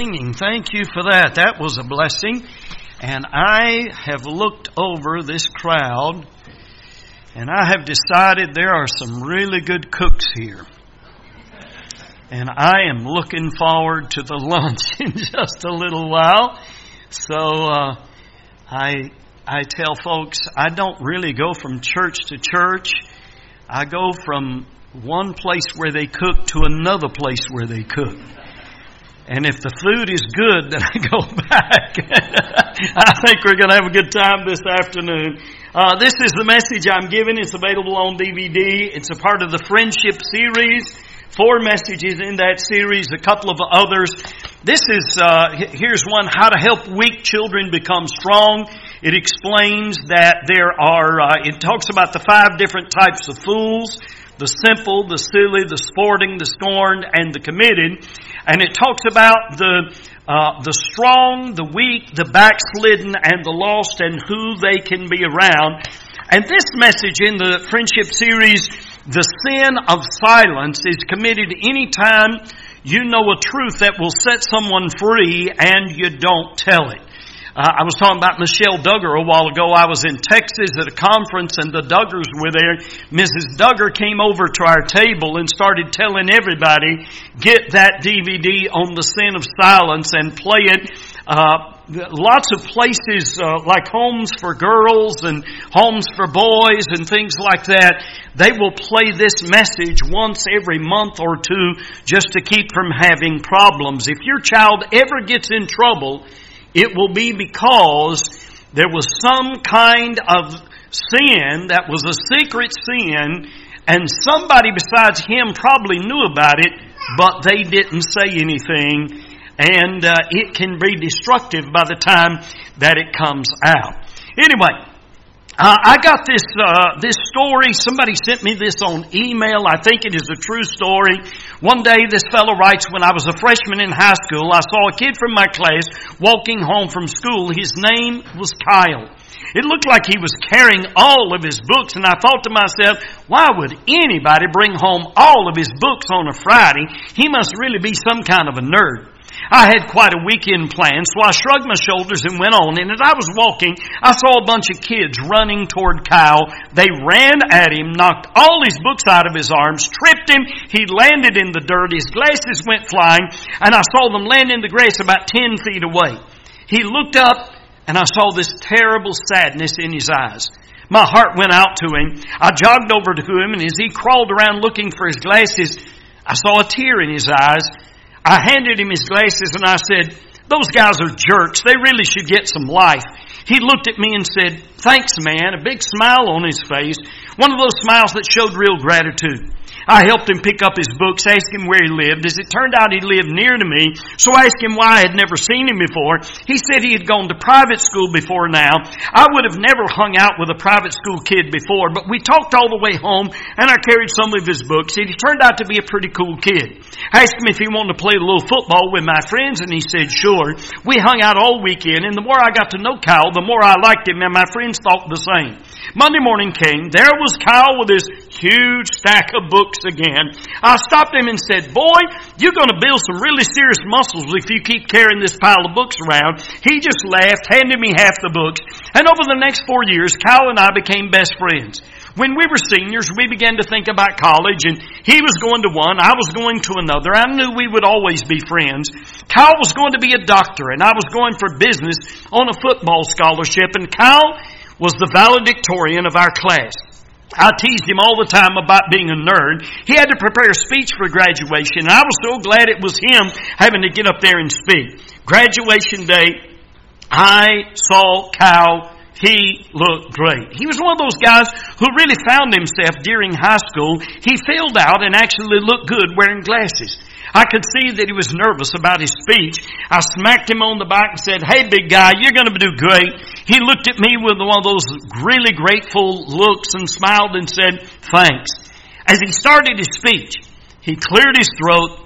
singing. Thank you for that. That was a blessing. And I have looked over this crowd, and I have decided there are some really good cooks here. And I am looking forward to the lunch in just a little while. So I tell folks, I don't really go from church to church. I go from one place where they cook to another place where they cook. And if the food is good, then I go back. I think we're going to have a good time this afternoon. This is the message I'm giving. It's available on DVD. It's a part of the Friendship series. 4 messages in that series, a couple of others. This is, here's one, How to Help Weak Children Become Strong. It explains that there are, it talks about the 5 different types of fools. The simple, the silly, the sporting, the scorned, and the committed. And it talks about the strong, the weak, the backslidden, and the lost, and who they can be around. And this message in the Friendship series, the sin of silence, is committed any time you know a truth that will set someone free and you don't tell it. I was talking about Michelle Duggar a while ago. I was in Texas at a conference and the Duggars were there. Mrs. Duggar came over to our table and started telling everybody, get that DVD on the sin of silence and play it. Lots of places like Homes for Girls and Homes for Boys and things like that, they will play this message once every month or 2 just to keep from having problems. If your child ever gets in trouble, it will be because there was some kind of sin that was a secret sin, and somebody besides him probably knew about it, but they didn't say anything, and it can be destructive by the time that it comes out. Anyway, I got this story. Somebody sent me this on email. I think it is a true story. One day this fellow writes, when I was a freshman in high school, I saw a kid from my class walking home from school. His name was Kyle. It looked like he was carrying all of his books, and I thought to myself, why would anybody bring home all of his books on a Friday? He must really be some kind of a nerd. I had quite a weekend planned, so I shrugged my shoulders and went on. And as I was walking, I saw a bunch of kids running toward Kyle. They ran at him, knocked all his books out of his arms, tripped him. He landed in the dirt. His glasses went flying, and I saw them land in the grass about 10 feet away. He looked up, and I saw this terrible sadness in his eyes. My heart went out to him. I jogged over to him, and as he crawled around looking for his glasses, I saw a tear in his eyes. I handed him his glasses and I said, those guys are jerks. They really should get some life. He looked at me and said, thanks, man. A big smile on his face. One of those smiles that showed real gratitude. I helped him pick up his books, asked him where he lived. As it turned out, he lived near to me, so I asked him why I had never seen him before. He said he had gone to private school before now. I would have never hung out with a private school kid before, but we talked all the way home, and I carried some of his books. He turned out to be a pretty cool kid. I asked him if he wanted to play a little football with my friends, and he said sure. We hung out all weekend, and the more I got to know Kyle, the more I liked him, and my friends thought the same. Monday morning came. There was Kyle with his huge stack of books again. I stopped him and said, boy, you're going to build some really serious muscles if you keep carrying this pile of books around. He just laughed, handed me half the books. And over the next 4 years, Kyle and I became best friends. When we were seniors, we began to think about college, and he was going to one, I was going to another. I knew we would always be friends. Kyle was going to be a doctor, and I was going for business on a football scholarship, and Kyle was the valedictorian of our class. I teased him all the time about being a nerd. He had to prepare a speech for graduation, and I was so glad it was him having to get up there and speak. Graduation day, I saw Kyle. He looked great. He was one of those guys who really found himself during high school. He filled out and actually looked good wearing glasses. I could see that he was nervous about his speech. I smacked him on the back and said, hey, big guy, you're going to do great. He looked at me with one of those really grateful looks and smiled and said, thanks. As he started his speech, he cleared his throat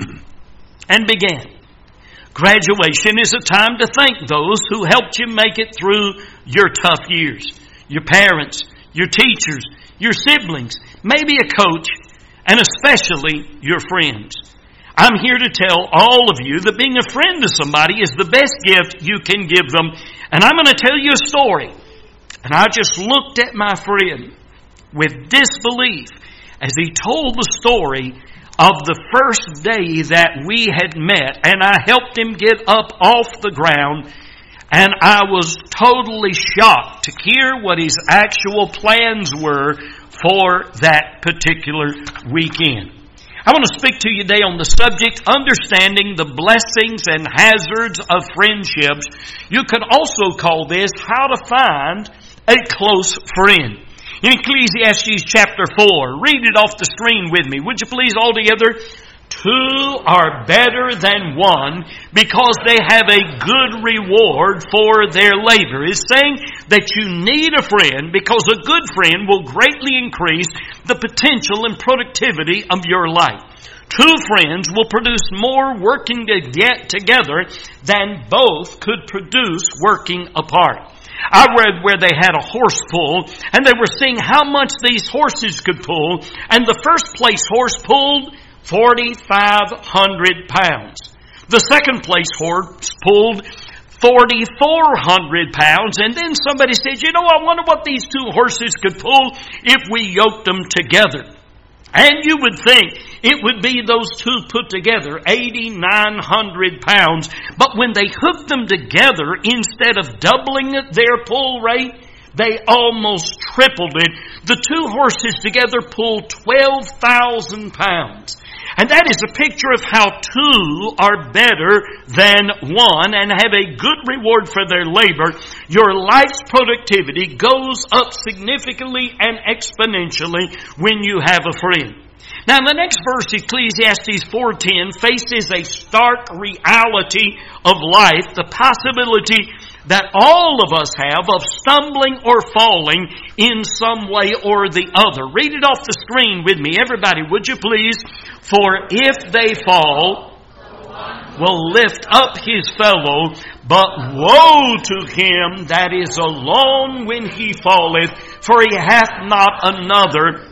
and began. Graduation is a time to thank those who helped you make it through your tough years. Your parents, your teachers, your siblings, maybe a coach, and especially your friends. I'm here to tell all of you that being a friend to somebody is the best gift you can give them. And I'm going to tell you a story. And I just looked at my friend with disbelief as he told the story of the first day that we had met. And I helped him get up off the ground. And I was totally shocked to hear what his actual plans were for that particular weekend. I want to speak to you today on the subject, understanding the blessings and hazards of friendships. You could also call this, how to find a close friend. In Ecclesiastes chapter 4, read it off the screen with me. Would you please all together? Two are better than one because they have a good reward for their labor. It's saying that you need a friend because a good friend will greatly increase the potential and productivity of your life. Two friends will produce more working together than both could produce working apart. I read where they had a horse pull, and they were seeing how much these horses could pull, and the first place horse pulled 4,500 pounds. The second place horse pulled 4,400 pounds. And then somebody said, I wonder what these two horses could pull if we yoked them together. And you would think it would be those two put together, 8,900 pounds. But when they hooked them together, instead of doubling their pull rate, they almost tripled it. The two horses together pulled 12,000 pounds. And that is a picture of how two are better than one and have a good reward for their labor. Your life's productivity goes up significantly and exponentially when you have a friend. Now in the next verse, Ecclesiastes 4:10 faces a stark reality of life, the possibility that all of us have of stumbling or falling in some way or the other. Read it off the screen with me, everybody, would you please? For if they fall, will lift up his fellow, but woe to him that is alone when he falleth, for he hath not another.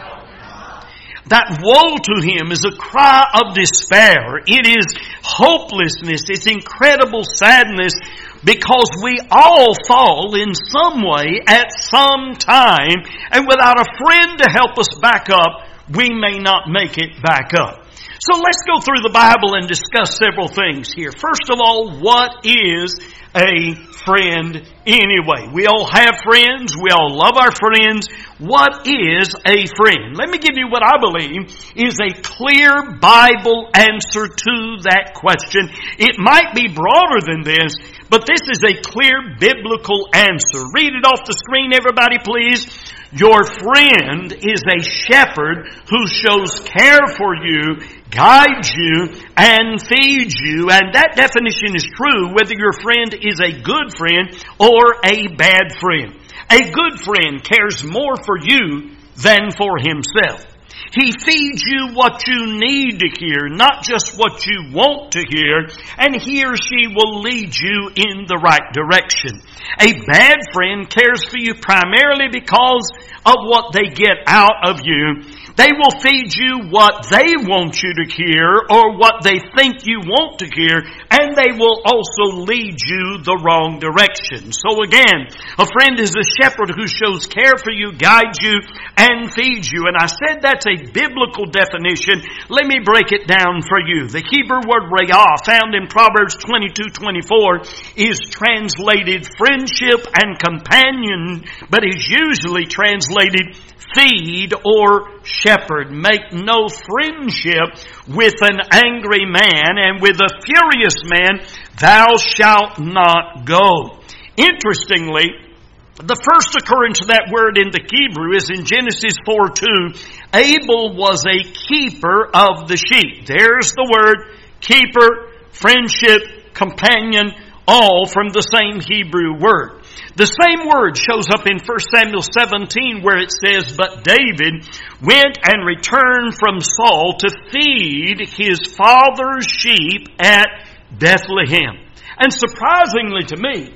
That woe to him is a cry of despair. It is hopelessness. It's incredible sadness because we all fall in some way at some time. And without a friend to help us back up, we may not make it back up. So let's go through the Bible and discuss several things here. First of all, what is a friend anyway? We all have friends. We all love our friends. What is a friend? Let me give you what I believe is a clear Bible answer to that question. It might be broader than this, but this is a clear biblical answer. Read it off the screen, everybody, please. Your friend is a shepherd who shows care for you, guides you, and feeds you. And that definition is true whether your friend is a good friend or a bad friend. A good friend cares more for you than for himself. He feeds you what you need to hear, not just what you want to hear, and he or she will lead you in the right direction. A bad friend cares for you primarily because of what they get out of you. They will feed you what they want you to hear or what they think you want to hear, and they will also lead you the wrong direction. So again, a friend is a shepherd who shows care for you, guides you, and feeds you. And I said that's a biblical definition. Let me break it down for you. The Hebrew word rayah, found in Proverbs 22:24, is translated friendship and companion, but is usually translated feed or shepherd. Make no friendship with an angry man, and with a furious man thou shalt not go. Interestingly, the first occurrence of that word in the Hebrew is in Genesis 4:2. Abel was a keeper of the sheep. There's the word keeper, friendship, companion, all from the same Hebrew word. The same word shows up in 1 Samuel 17 where it says, But David went and returned from Saul to feed his father's sheep at Bethlehem. And surprisingly to me,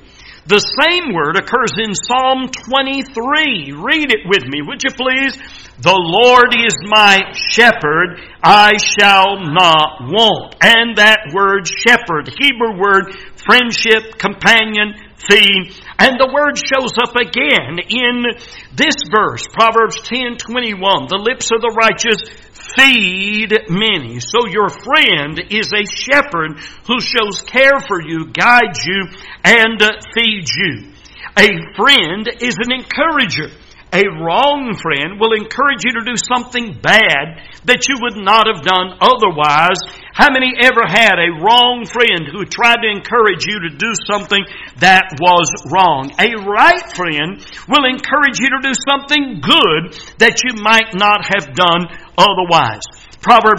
The same word occurs in Psalm 23. Read it with me, would you please? The Lord is my shepherd, I shall not want. And that word shepherd, Hebrew word, friendship, companion, feed. And the word shows up again in this verse, Proverbs 10:21. The lips of the righteous feed many. So your friend is a shepherd who shows care for you, guides you, and feeds you. A friend is an encourager. A wrong friend will encourage you to do something bad that you would not have done otherwise. How many ever had a wrong friend who tried to encourage you to do something that was wrong? A right friend will encourage you to do something good that you might not have done otherwise. Proverbs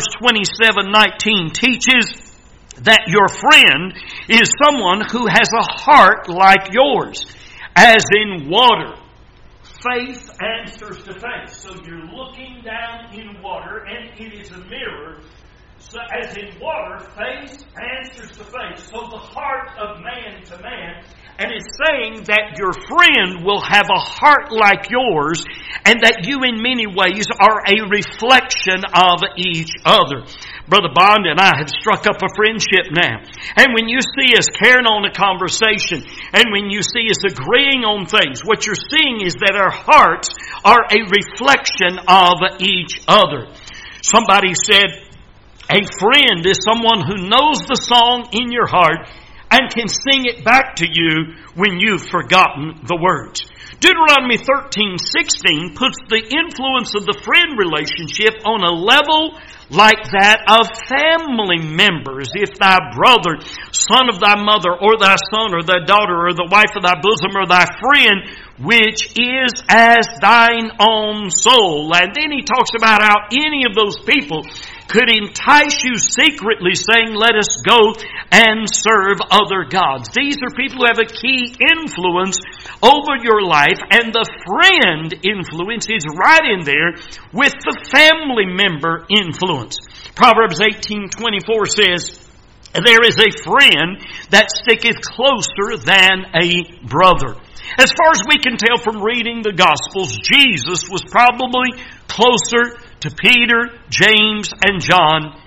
27:19 teaches that your friend is someone who has a heart like yours, as in water. Face answers to face. So you're looking down in water and it is a mirror. So as in water, face answers to face. So the heart of man to man. And it's saying that your friend will have a heart like yours and that you in many ways are a reflection of each other. Brother Bond and I have struck up a friendship now. And when you see us carrying on a conversation and when you see us agreeing on things, what you're seeing is that our hearts are a reflection of each other. Somebody said, a friend is someone who knows the song in your heart and can sing it back to you when you've forgotten the words. Deuteronomy 13:16 puts the influence of the friend relationship on a level like that of family members. If thy brother, son of thy mother, or thy son, or thy daughter, or the wife of thy bosom, or thy friend, which is as thine own soul. And then he talks about how any of those people could entice you secretly, saying, let us go and serve other gods. These are people who have a key influence over your life, and the friend influence is right in there with the family member influence. Proverbs 18:24 says, there is a friend that sticketh closer than a brother. As far as we can tell from reading the Gospels, Jesus was probably closer to Peter, James, and John.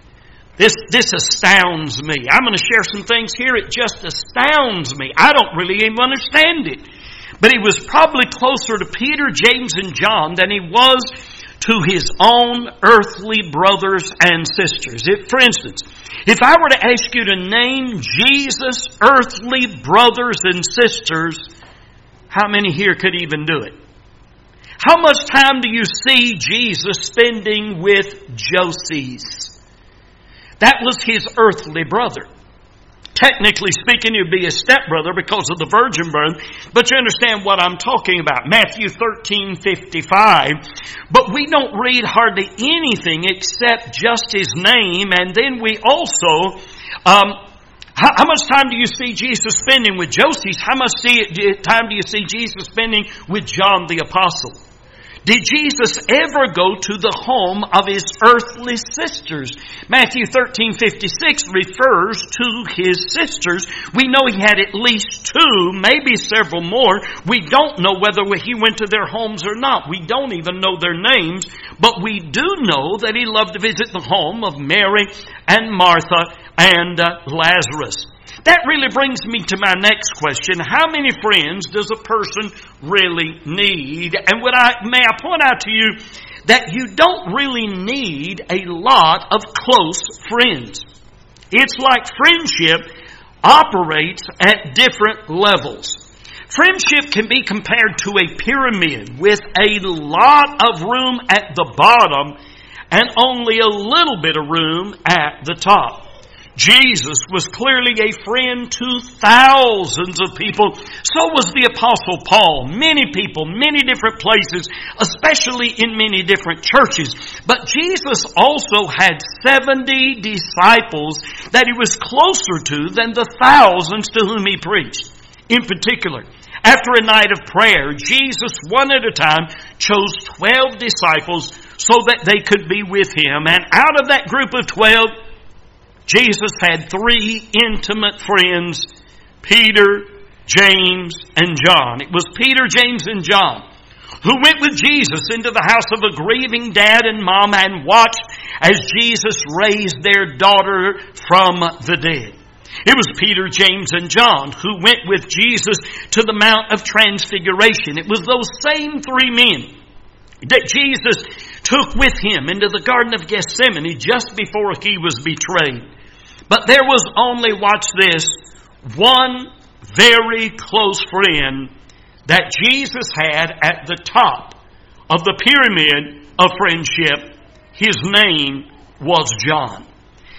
This astounds me. I'm going to share some things here. It just astounds me. I don't really even understand it. But he was probably closer to Peter, James, and John than he was to his own earthly brothers and sisters. For instance, if I were to ask you to name Jesus' earthly brothers and sisters, how many here could even do it? How much time do you see Jesus spending with Joses? That was his earthly brother. Technically speaking, it would be a stepbrother because of the virgin birth, but you understand what I'm talking about. Matthew 13:55. But we don't read hardly anything except just his name, and then we also, how much time do you see Jesus spending with Joses? How much time do you see Jesus spending with John the Apostle? Did Jesus ever go to the home of his earthly sisters? Matthew 13:56 refers to his sisters. We know he had at least two, maybe several more. We don't know whether he went to their homes or not. We don't even know their names, but we do know that he loved to visit the home of Mary and Martha and Lazarus. That really brings me to my next question. How many friends does a person really need? And may I point out to you that you don't really need a lot of close friends. It's like friendship operates at different levels. Friendship can be compared to a pyramid with a lot of room at the bottom and only a little bit of room at the top. Jesus was clearly a friend to thousands of people. So was the Apostle Paul. Many people, many different places, especially in many different churches. But Jesus also had 70 disciples that he was closer to than the thousands to whom he preached. In particular, after a night of prayer, Jesus one at a time chose 12 disciples so that they could be with him. And out of that group of 12, Jesus had 3 intimate friends, Peter, James, and John. It was Peter, James, and John who went with Jesus into the house of a grieving dad and mom and watched as Jesus raised their daughter from the dead. It was Peter, James, and John who went with Jesus to the Mount of Transfiguration. It was those same three men that Jesus took with him into the Garden of Gethsemane just before he was betrayed. But there was only, watch this, one very close friend that Jesus had at the top of the pyramid of friendship. His name was John.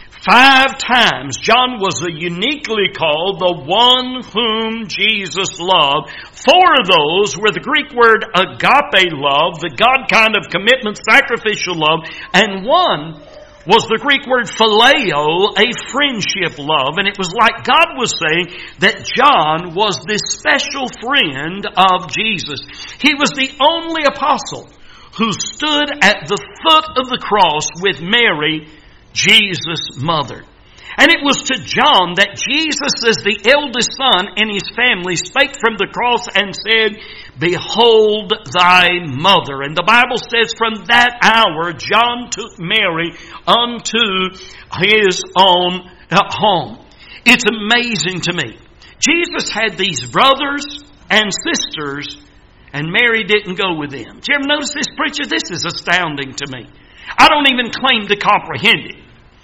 5 times John was uniquely called the one whom Jesus loved. 4 of those were the Greek word agape love, the God kind of commitment, sacrificial love, and one was the Greek word phileo, a friendship love. And it was like God was saying that John was this special friend of Jesus. He was the only apostle who stood at the foot of the cross with Mary, Jesus' mother. And it was to John that Jesus, as the eldest son in his family, spake from the cross and said, "Behold thy mother." And the Bible says from that hour, John took Mary unto his own home. It's amazing to me. Jesus had these brothers and sisters, and Mary didn't go with them. Did you ever notice this, preacher? This is astounding to me. I don't even claim to comprehend it.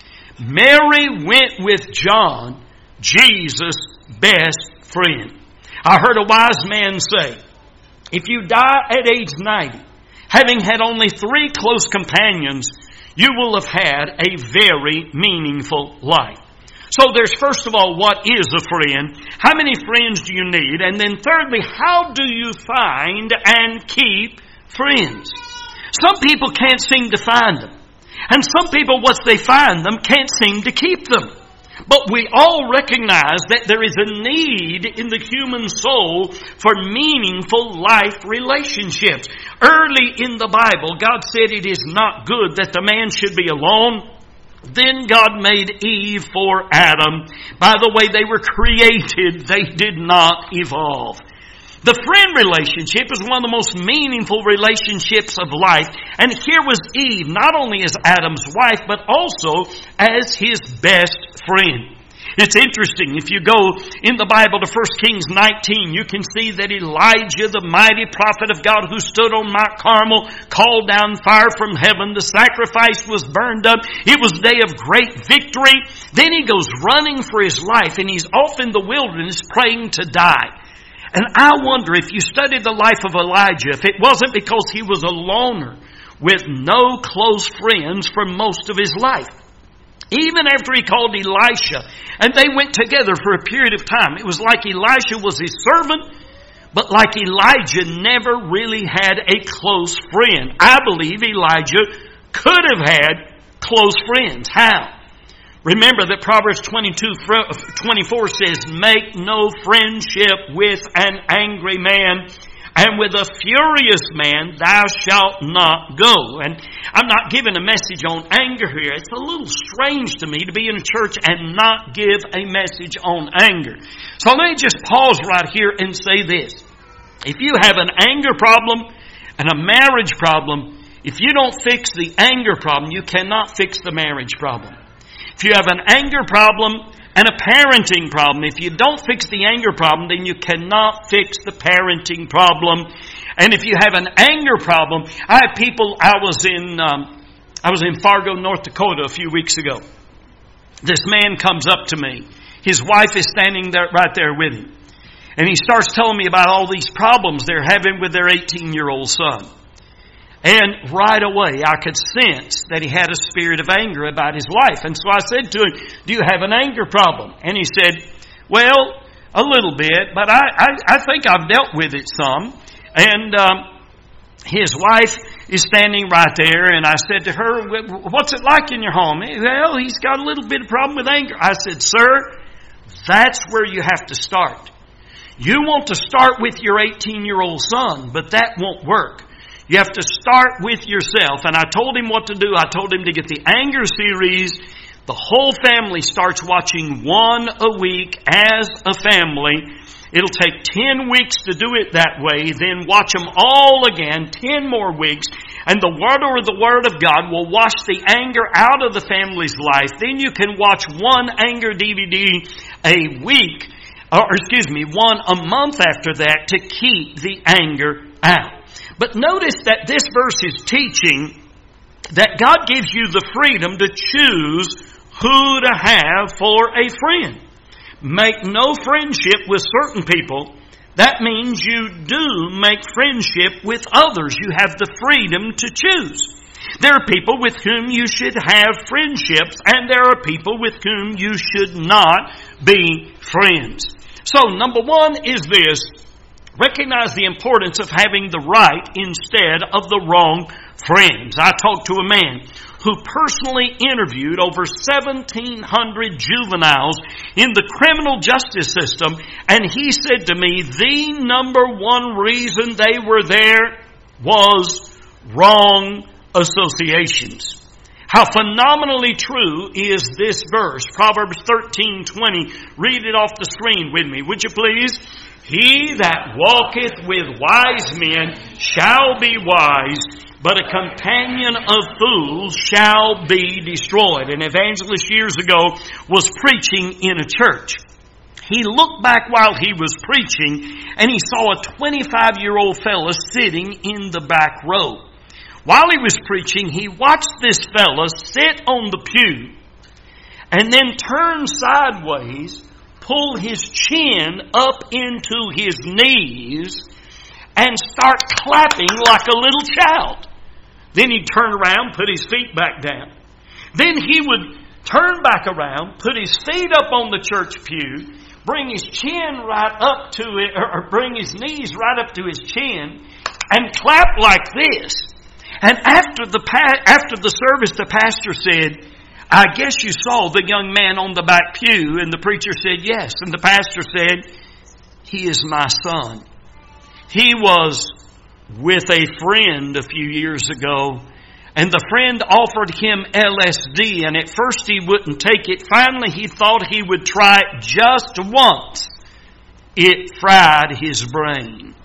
Mary went with John, Jesus' best friend. I heard a wise man say, if you die at age 90, having had only 3 close companions, you will have had a very meaningful life. So there's first of all, what is a friend? How many friends do you need? And then thirdly, how do you find and keep friends? Some people can't seem to find them. And some people, once they find them, can't seem to keep them. But we all recognize that there is a need in the human soul for meaningful life relationships. Early in the Bible, God said it is not good that the man should be alone. Then God made Eve for Adam. By the way they were created, they did not evolve. The friend relationship is one of the most meaningful relationships of life. And here was Eve, not only as Adam's wife, but also as his best friend. It's interesting, if you go in the Bible to 1 Kings 19, you can see that Elijah, the mighty prophet of God who stood on Mount Carmel, called down fire from heaven. The sacrifice was burned up. It was a day of great victory. Then he goes running for his life, and he's off in the wilderness praying to die. And I wonder, if you study the life of Elijah, if it wasn't because he was a loner with no close friends for most of his life. Even after he called Elisha, and they went together for a period of time, it was like Elisha was his servant, but like Elijah never really had a close friend. I believe Elijah could have had close friends. How? Remember that Proverbs 22:24 says, "Make no friendship with an angry man, and with a furious man thou shalt not go." And I'm not giving a message on anger here. It's a little strange to me to be in a church and not give a message on anger. So let me just pause right here and say this. If you have an anger problem and a marriage problem, if you don't fix the anger problem, you cannot fix the marriage problem. If you have an anger problem and a parenting problem, if you don't fix the anger problem, then you cannot fix the parenting problem. And if you have an anger problem, I have people. I was in Fargo, North Dakota a few weeks ago. This man comes up to me. His wife is standing there, right there with him, and he starts telling me about all these problems they're having with their 18-year-old son. And right away, I could sense that he had a spirit of anger about his wife. And so I said to him, "Do you have an anger problem?" And he said, "Well, a little bit, but I think I've dealt with it some." And his wife is standing right there, and I said to her, "What's it like in your home?" "Well, he's got a little bit of problem with anger." I said, "Sir, that's where you have to start. You want to start with your 18-year-old son, but that won't work. You have to start with yourself." And I told him what to do. I told him to get the anger series, The whole family starts watching one a week as a family. It'll take 10 weeks to do it that way, then watch them all again, 10 more weeks, and the Word of God will wash the anger out of the family's life. Then you can watch one anger DVD a week, one a month after that to keep the anger out. But notice that this verse is teaching that God gives you the freedom to choose who to have for a friend. Make no friendship with certain people. That means you do make friendship with others. You have the freedom to choose. There are people with whom you should have friendships, and there are people with whom you should not be friends. So, number one is this: recognize the importance of having the right instead of the wrong friends. I talked to a man who personally interviewed over 1,700 juveniles in the criminal justice system, and he said to me the number one reason they were there was wrong associations. How phenomenally true is this verse? Proverbs 13:20. Read it off the screen with me, would you please? He that walketh with wise men shall be wise, but a companion of fools shall be destroyed. An evangelist years ago was preaching in a church. He looked back while he was preaching, and he saw a 25-year-old fella sitting in the back row. While he was preaching, he watched this fella sit on the pew and then turn sideways, pull his chin up into his knees, and start clapping like a little child. Then he'd turn around, put his feet back down. Then he would turn back around, put his feet up on the church pew, bring his chin right up to it, or bring his knees right up to his chin, and clap like this. And after the service, the pastor said, I guess you saw the young man on the back pew. And the preacher said, yes. And the pastor said, he is my son. He was with a friend a few years ago, and the friend offered him LSD, and at first he wouldn't take it. Finally, he thought he would try it just once. It fried his brain.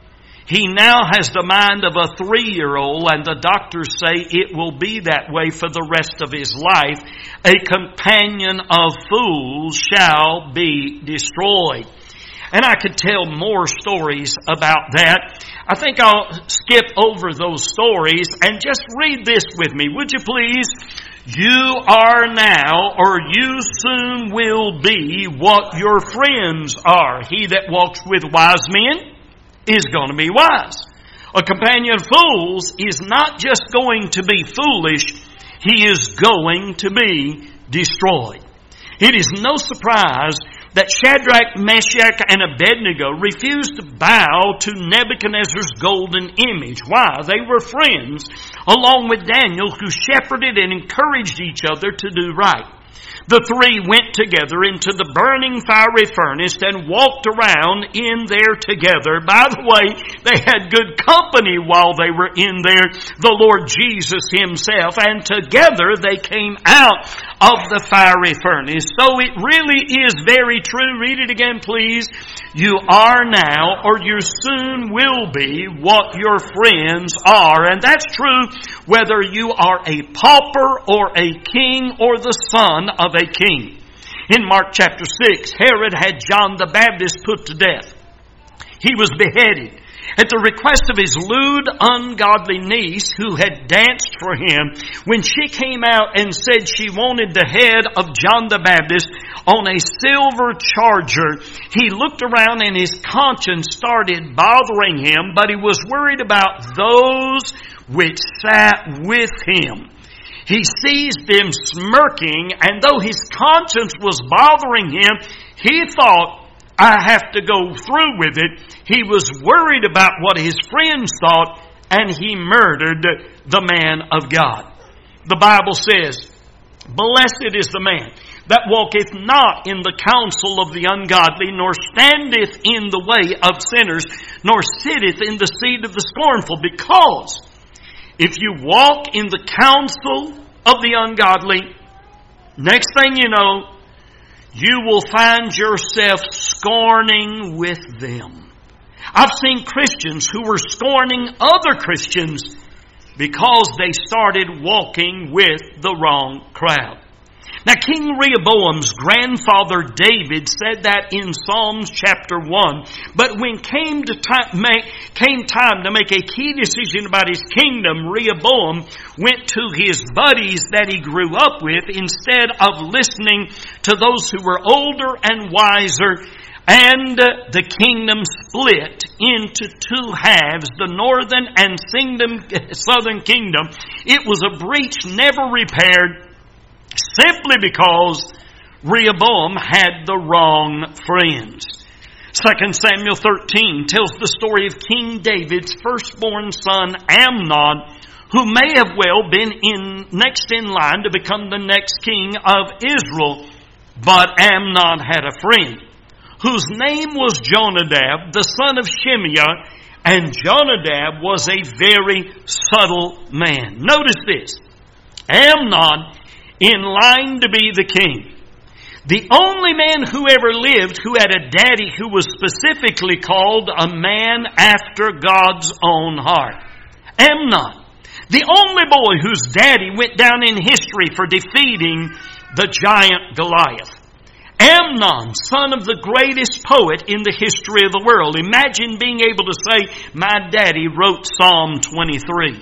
He now has the mind of a 3-year-old, and the doctors say it will be that way for the rest of his life. A companion of fools shall be destroyed. And I could tell more stories about that. I think I'll skip over those stories and just read this with me. Would you please? You are now, or you soon will be, what your friends are. He that walks with wise men is going to be wise. A companion of fools is not just going to be foolish, he is going to be destroyed. It is no surprise that Shadrach, Meshach, and Abednego refused to bow to Nebuchadnezzar's golden image. Why? They were friends, along with Daniel, who shepherded and encouraged each other to do right. The three went together into the burning fiery furnace and walked around in there together. By the way, they had good company while they were in there, the Lord Jesus Himself, and together they came out of the fiery furnace. So it really is very true. Read it again, please. You are now, or you soon will be, what your friends are. And that's true whether you are a pauper or a king or the son of a king. In Mark chapter 6, Herod had John the Baptist put to death. He was beheaded at the request of his lewd, ungodly niece who had danced for him. When she came out and said she wanted the head of John the Baptist on a silver charger, he looked around and his conscience started bothering him, but he was worried about those which sat with him. He sees them smirking, and though his conscience was bothering him, he thought, I have to go through with it. He was worried about what his friends thought, and he murdered the man of God. The Bible says, blessed is the man that walketh not in the counsel of the ungodly, nor standeth in the way of sinners, nor sitteth in the seat of the scornful. Because if you walk in the counsel of the ungodly, Next thing you know, you will find yourself scorning with them. I've seen Christians who were scorning other Christians because they started walking with the wrong crowd. Now, King Rehoboam's grandfather David said that in Psalms chapter 1. But when came time to make a key decision about his kingdom, Rehoboam went to his buddies that he grew up with instead of listening to those who were older and wiser. And the kingdom split into two halves, the northern and southern kingdom. It was a breach never repaired, simply because Rehoboam had the wrong friends. 2 Samuel 13 tells the story of King David's firstborn son Amnon, who may have well been next in line to become the next king of Israel. But Amnon had a friend whose name was Jonadab, the son of Shimeah, and Jonadab was a very subtle man. Notice this. Amnon in line to be the king. The only man who ever lived who had a daddy who was specifically called a man after God's own heart. Amnon. The only boy whose daddy went down in history for defeating the giant Goliath. Amnon, son of the greatest poet in the history of the world. Imagine being able to say, my daddy wrote Psalm 23.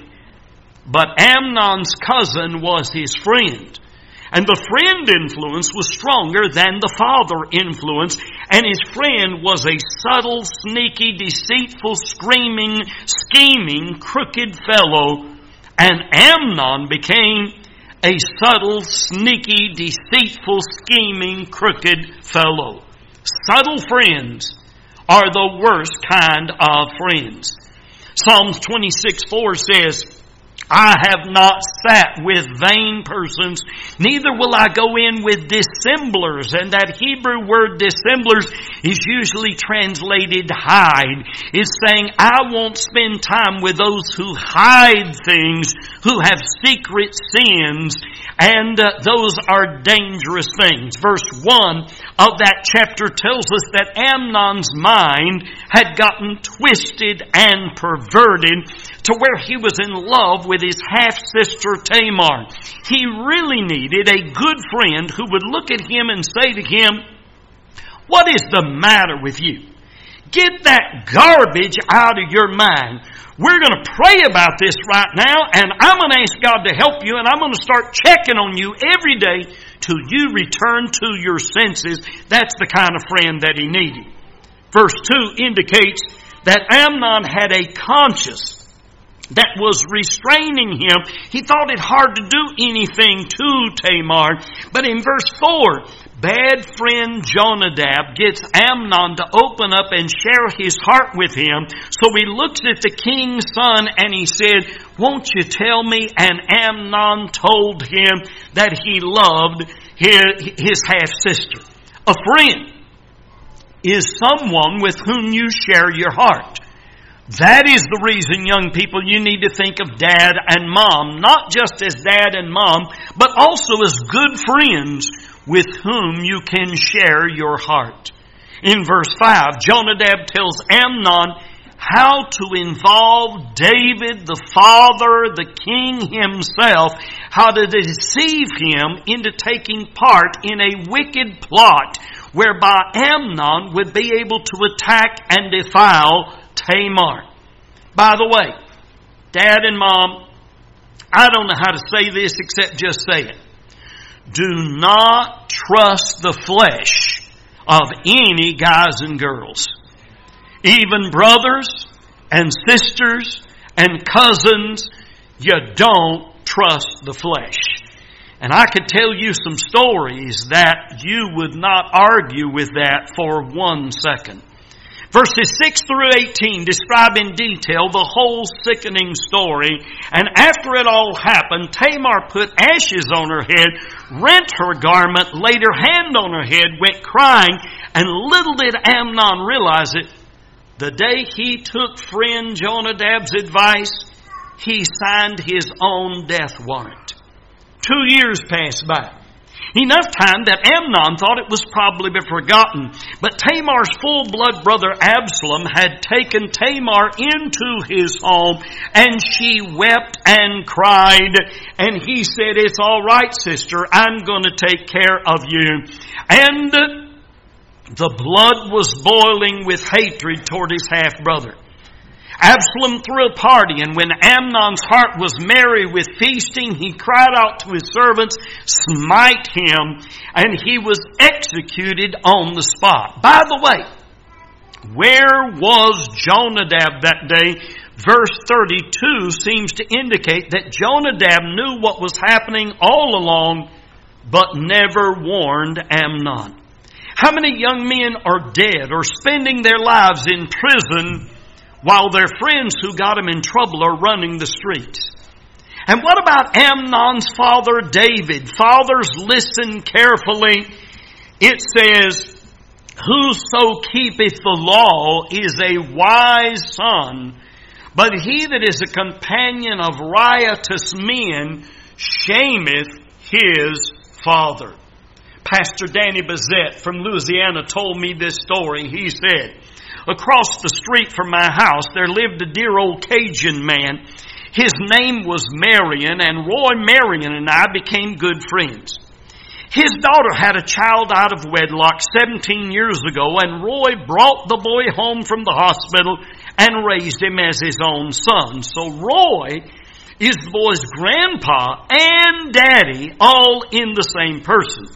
But Amnon's cousin was his friend. And the friend influence was stronger than the father influence. And his friend was a subtle, sneaky, deceitful, screaming, scheming, crooked fellow. And Amnon became a subtle, sneaky, deceitful, scheming, crooked fellow. Subtle friends are the worst kind of friends. Psalms 26:4 says, I have not sat with vain persons, neither will I go in with dissemblers. And that Hebrew word dissemblers is usually translated hide. It's saying, I won't spend time with those who hide things, who have secret sins, and those are dangerous things. Verse 1 of that chapter tells us that Amnon's mind had gotten twisted and perverted to where he was in love with his half-sister Tamar. He really needed a good friend who would look at him and say to him, what is the matter with you? Get that garbage out of your mind. We're going to pray about this right now, and I'm going to ask God to help you, and I'm going to start checking on you every day till you return to your senses. That's the kind of friend that he needed. Verse 2 indicates that Amnon had a conscience that was restraining him. He thought it hard to do anything to Tamar. But in verse 4, bad friend Jonadab gets Amnon to open up and share his heart with him. So he looks at the king's son and he said, won't you tell me? And Amnon told him that he loved his half-sister. A friend is someone with whom you share your heart. That is the reason, young people, you need to think of dad and mom, not just as dad and mom, but also as good friends with whom you can share your heart. In verse 5, Jonadab tells Amnon how to involve David, the father, the king himself, how to deceive him into taking part in a wicked plot whereby Amnon would be able to attack and defile Tamar. By the way, dad and mom, I don't know how to say this except just say it. Do not trust the flesh of any guys and girls. Even brothers and sisters and cousins, you don't trust the flesh. And I could tell you some stories that you would not argue with that for 1 second. Verses 6 through 18 describe in detail the whole sickening story. And after it all happened, Tamar put ashes on her head, rent her garment, laid her hand on her head, went crying, and little did Amnon realize it. The day he took friend Jonadab's advice, he signed his own death warrant. 2 years passed by. Enough time that Amnon thought it was probably been forgotten. But Tamar's full-blood brother Absalom had taken Tamar into his home, and she wept and cried. And he said, "It's all right, sister. I'm going to take care of you." And the blood was boiling with hatred toward his half-brother. Absalom threw a party, and when Amnon's heart was merry with feasting, he cried out to his servants, "Smite him!" And he was executed on the spot. By the way, where was Jonadab that day? Verse 32 seems to indicate that Jonadab knew what was happening all along, but never warned Amnon. How many young men are dead or spending their lives in prison while their friends who got them in trouble are running the streets? And what about Amnon's father David? Fathers, listen carefully. It says, "Whoso keepeth the law is a wise son, but he that is a companion of riotous men shameth his father." Pastor Danny Bazette from Louisiana told me this story. He said, "Across the street from my house, there lived a dear old Cajun man. His name was Marion, and Roy Marion and I became good friends. His daughter had a child out of wedlock 17 years ago, and Roy brought the boy home from the hospital and raised him as his own son. So Roy is the boy's grandpa and daddy, all in the same person.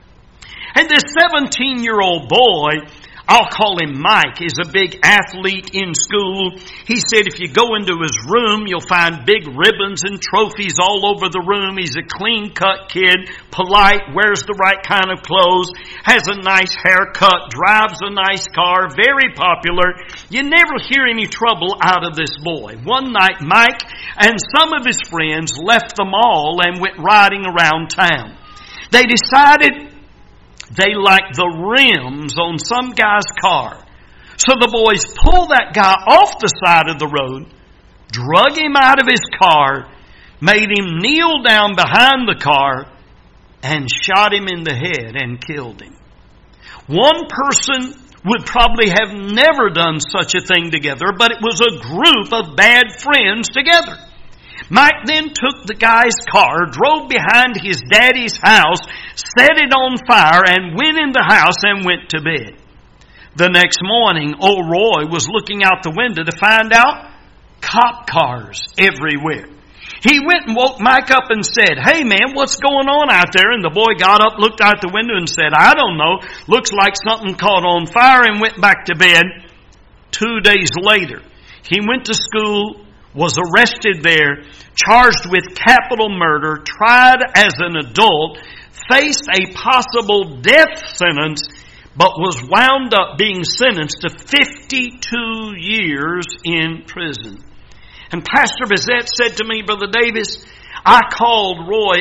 And this 17-year-old boy, I'll call him Mike, is a big athlete in school. He said if you go into his room, you'll find big ribbons and trophies all over the room. He's a clean-cut kid, polite, wears the right kind of clothes, has a nice haircut, drives a nice car, very popular. You never hear any trouble out of this boy. One night, Mike and some of his friends left the mall and went riding around town. They decided they liked the rims on some guy's car. So the boys pulled that guy off the side of the road, drug him out of his car, made him kneel down behind the car, and shot him in the head and killed him. One person would probably have never done such a thing together, but it was a group of bad friends together. Mike then took the guy's car, drove behind his daddy's house, set it on fire, and went in the house and went to bed. The next morning, old Roy was looking out the window to find out cop cars everywhere. He went and woke Mike up and said, "Hey man, what's going on out there?" And the boy got up, looked out the window and said, "I don't know. Looks like something caught on fire," and went back to bed. 2 days later, he went to school, was arrested there, charged with capital murder, tried as an adult, faced a possible death sentence, but was wound up being sentenced to 52 years in prison. And Pastor Bazette said to me, "Brother Davis, I called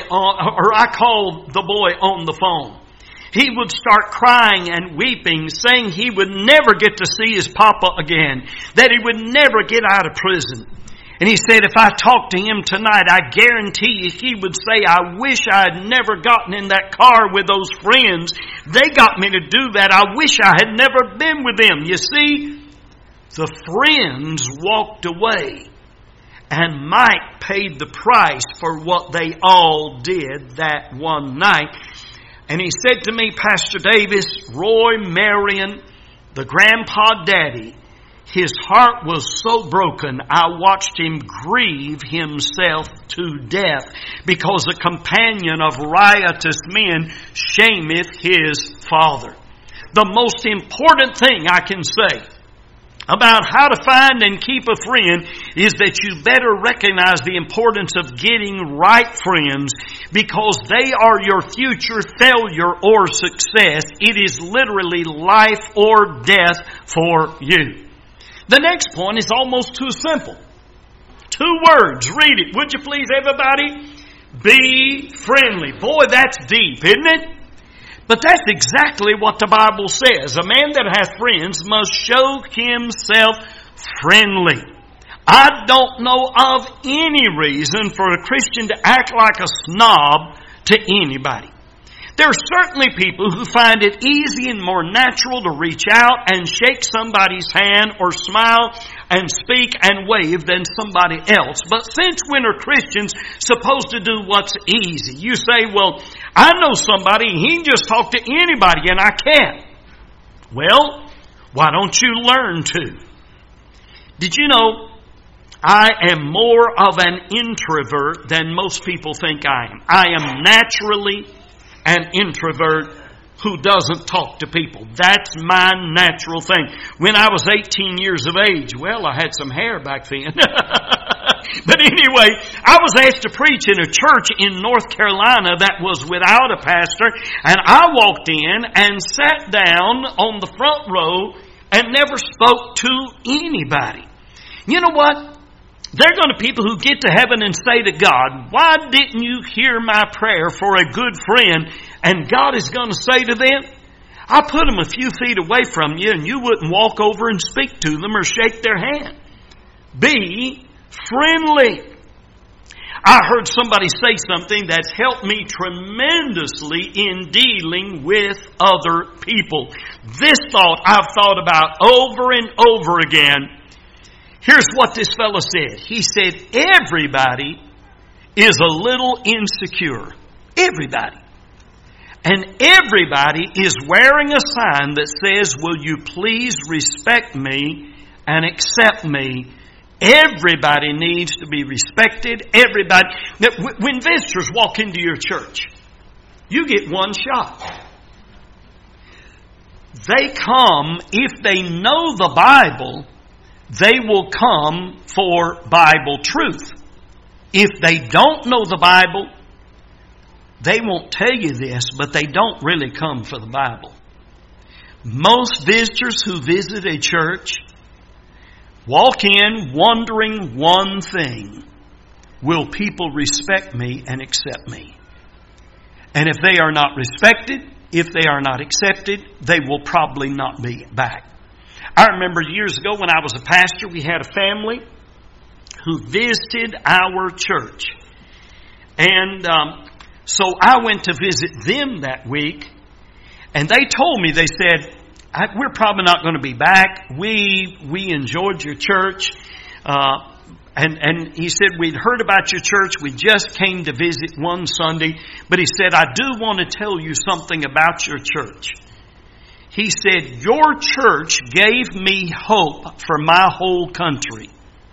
the boy on the phone. He would start crying and weeping, saying he would never get to see his papa again, that he would never get out of prison. And he said, if I talked to him tonight, I guarantee you he would say, I wish I had never gotten in that car with those friends. They got me to do that. I wish I had never been with them." You see, the friends walked away, and Mike paid the price for what they all did that one night. And he said to me, "Pastor Davis, Roy Marion, the grandpa daddy, his heart was so broken, I watched him grieve himself to death because a companion of riotous men shameth his father." The most important thing I can say about how to find and keep a friend is that you better recognize the importance of getting right friends, because they are your future failure or success. It is literally life or death for you. The next point is almost too simple. 2 words. Read it, would you please, everybody? Be friendly. Boy, that's deep, isn't it? But that's exactly what the Bible says. A man that has friends must show himself friendly. I don't know of any reason for a Christian to act like a snob to anybody. There are certainly people who find it easy and more natural to reach out and shake somebody's hand or smile and speak and wave than somebody else. But since when are Christians supposed to do what's easy? You say, well, I know somebody, he can just talk to anybody and I can't. Well, why don't you learn to? Did you know I am more of an introvert than most people think I am? I am naturally an introvert who doesn't talk to people. That's my natural thing. When I was 18 years of age, well, I had some hair back then. But anyway, I was asked to preach in a church in North Carolina that was without a pastor, and I walked in and sat down on the front row and never spoke to anybody. You know what? There are going to be people who get to heaven and say to God, why didn't you hear my prayer for a good friend? And God is going to say to them, I put them a few feet away from you and you wouldn't walk over and speak to them or shake their hand. Be friendly. I heard somebody say something that's helped me tremendously in dealing with other people. This thought I've thought about over and over again. Here's what this fellow said. He said, everybody is a little insecure. Everybody. And everybody is wearing a sign that says, will you please respect me and accept me? Everybody needs to be respected. Everybody. Now, when visitors walk into your church, you get one shot. They come, if they know the Bible, they will come for Bible truth. If they don't know the Bible, they won't tell you this, but they don't really come for the Bible. Most visitors who visit a church walk in wondering one thing. Will people respect me and accept me? And if they are not respected, if they are not accepted, they will probably not be back. I remember years ago when I was a pastor, we had a family who visited our church. And so I went to visit them that week. And they told me, they said, we're probably not going to be back. We enjoyed your church. And he said, we'd heard about your church. We just came to visit one Sunday. But he said, I do want to tell you something about your church. He said, your church gave me hope for my whole country.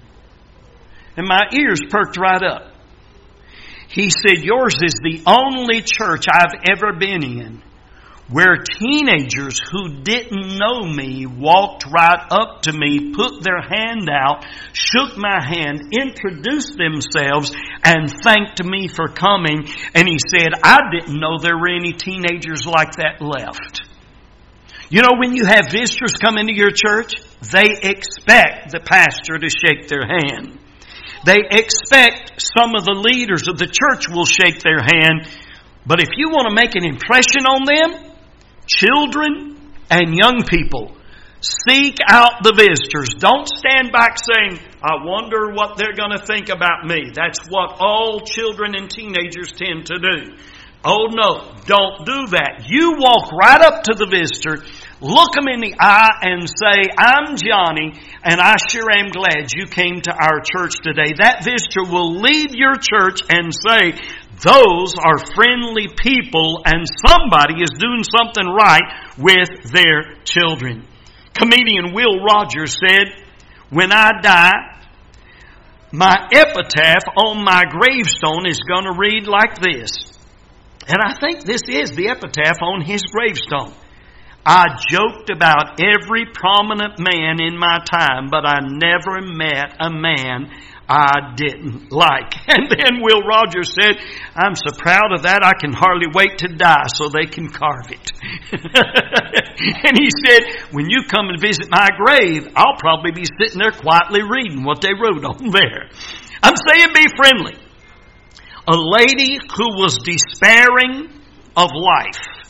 And my ears perked right up. He said, yours is the only church I've ever been in where teenagers who didn't know me walked right up to me, put their hand out, shook my hand, introduced themselves, and thanked me for coming. And he said, I didn't know there were any teenagers like that left. You know, when you have visitors come into your church, they expect the pastor to shake their hand. They expect some of the leaders of the church will shake their hand. But if you want to make an impression on them, children and young people, seek out the visitors. Don't stand back saying, I wonder what they're going to think about me. That's what all children and teenagers tend to do. Oh no, don't do that. You walk right up to the visitor, look them in the eye and say, I'm Johnny, and I sure am glad you came to our church today. That visitor will leave your church and say, those are friendly people and somebody is doing something right with their children. Comedian Will Rogers said, when I die, my epitaph on my gravestone is going to read like this. And I think this is the epitaph on his gravestone. I joked about every prominent man in my time, but I never met a man I didn't like. And then Will Rogers said, I'm so proud of that I can hardly wait to die so they can carve it. And he said, when you come and visit my grave, I'll probably be sitting there quietly reading what they wrote on there. I'm saying be friendly. A lady who was despairing of life,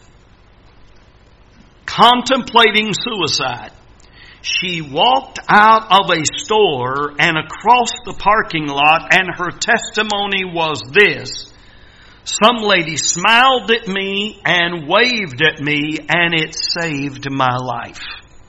contemplating suicide. She walked out of a store and across the parking lot, and her testimony was this: Some lady smiled at me and waved at me, and it saved my life.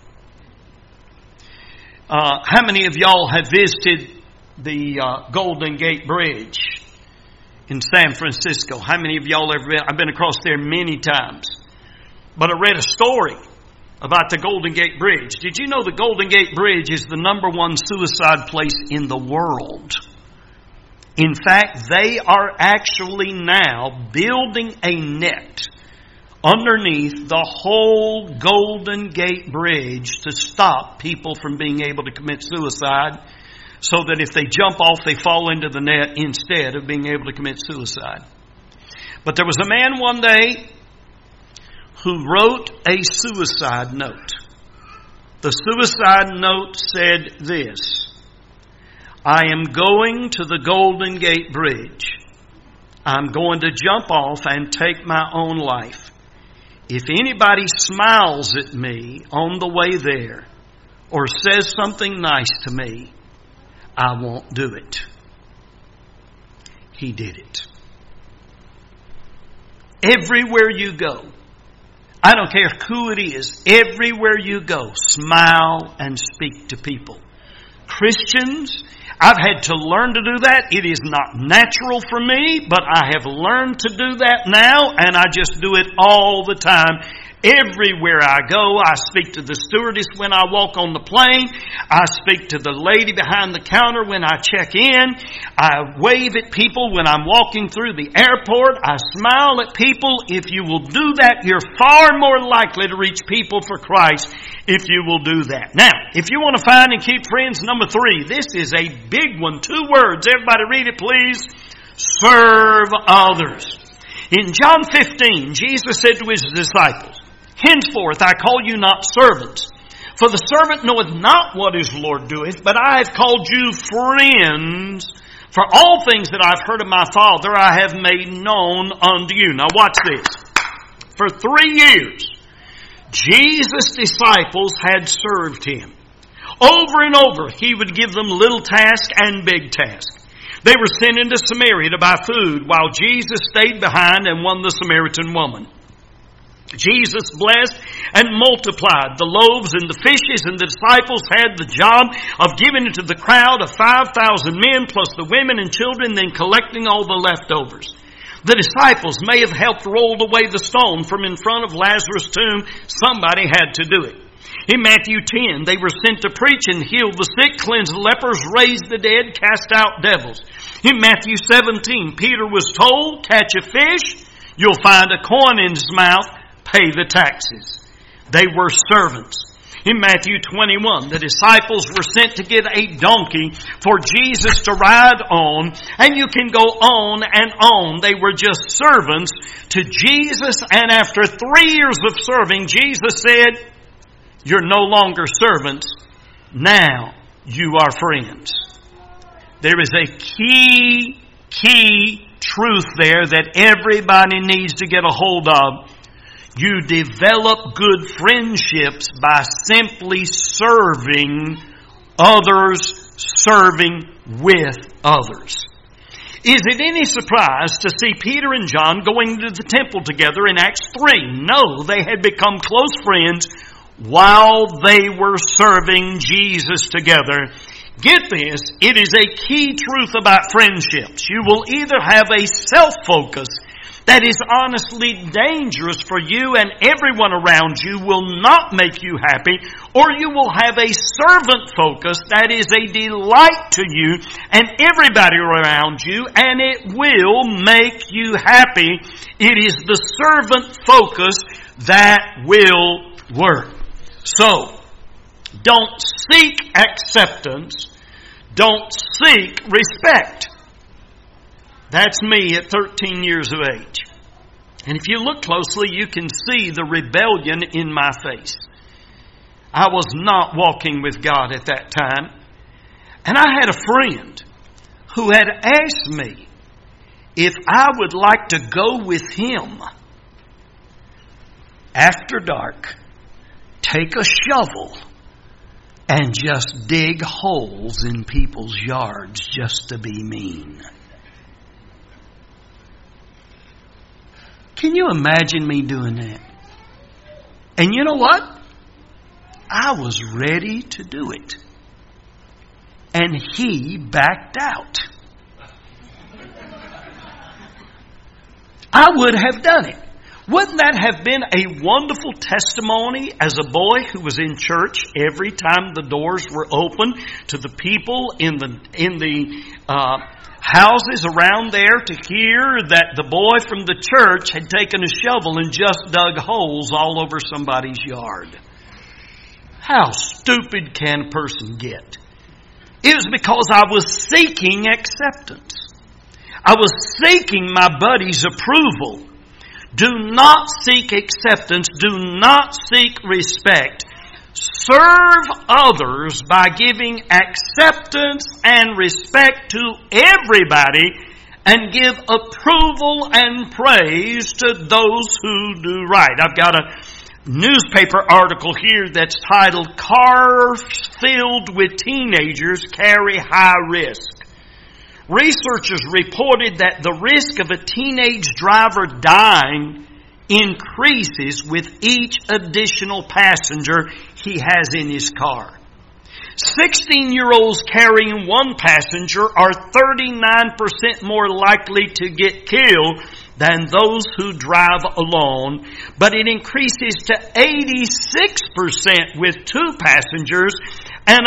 How many of y'all have visited the Golden Gate Bridge in San Francisco? How many of y'all ever been? I've been across there many times. But I read a story about the Golden Gate Bridge. Did you know the Golden Gate Bridge is the #1 suicide place in the world? In fact, they are actually now building a net underneath the whole Golden Gate Bridge to stop people from being able to commit suicide, so that if they jump off, they fall into the net instead of being able to commit suicide. But there was a man one day who wrote a suicide note. The suicide note said this: I am going to the Golden Gate Bridge. I'm going to jump off and take my own life. If anybody smiles at me on the way there or says something nice to me, I won't do it. He did it. Everywhere you go, I don't care who it is, everywhere you go, smile and speak to people. Christians, I've had to learn to do that. It is not natural for me, but I have learned to do that now, and I just do it all the time. Everywhere I go, I speak to the stewardess when I walk on the plane. I speak to the lady behind the counter when I check in. I wave at people when I'm walking through the airport. I smile at people. If you will do that, you're far more likely to reach people for Christ if you will do that. Now, if you want to find and keep friends, number 3, this is a big one. 2 words. Everybody read it, please. Serve others. In John 15, Jesus said to His disciples, Henceforth I call you not servants, for the servant knoweth not what his Lord doeth, but I have called you friends, for all things that I've heard of my Father I have made known unto you. Now watch this. For 3 years, Jesus' disciples had served Him. Over and over, He would give them little task and big task. They were sent into Samaria to buy food, while Jesus stayed behind and won the Samaritan woman. Jesus blessed and multiplied the loaves and the fishes, and the disciples had the job of giving it to the crowd of 5,000 men, plus the women and children, then collecting all the leftovers. The disciples may have helped roll away the stone from in front of Lazarus' tomb. Somebody had to do it. In Matthew 10, they were sent to preach and heal the sick, cleanse the lepers, raise the dead, cast out devils. In Matthew 17, Peter was told, catch a fish, you'll find a coin in his mouth, pay the taxes. They were servants. In Matthew 21, the disciples were sent to get a donkey for Jesus to ride on, and you can go on and on. They were just servants to Jesus, and after 3 years of serving, Jesus said, you're no longer servants, now you are friends. There is a key truth there that everybody needs to get a hold of. You develop good friendships by simply serving others, serving with others. Is it any surprise to see Peter and John going to the temple together in Acts 3? No, they had become close friends while they were serving Jesus together. Get this, it is a key truth about friendships. You will either have a self-focus that is honestly dangerous for you and everyone around you, will not make you happy, or you will have a servant focus that is a delight to you and everybody around you, and it will make you happy. It is the servant focus that will work. So, don't seek acceptance. Don't seek respect. That's me at 13 years of age. And if you look closely, you can see the rebellion in my face. I was not walking with God at that time. And I had a friend who had asked me if I would like to go with him after dark, take a shovel, and just dig holes in people's yards just to be mean. Can you imagine me doing that? And you know what? I was ready to do it. And he backed out. I would have done it. Wouldn't that have been a wonderful testimony as a boy who was in church every time the doors were open to the people in the houses around there to hear that the boy from the church had taken a shovel and just dug holes all over somebody's yard? How stupid can a person get? It was because I was seeking acceptance. I was seeking my buddy's approval. Do not seek acceptance. Do not seek respect. Serve others by giving acceptance and respect to everybody, and give approval and praise to those who do right. I've got a newspaper article here that's titled, "Cars Filled with Teenagers Carry High Risk." Researchers reported that the risk of a teenage driver dying increases with each additional passenger he has in his car. 16-year-olds carrying one passenger are 39% more likely to get killed than those who drive alone, but it increases to 86% with two passengers and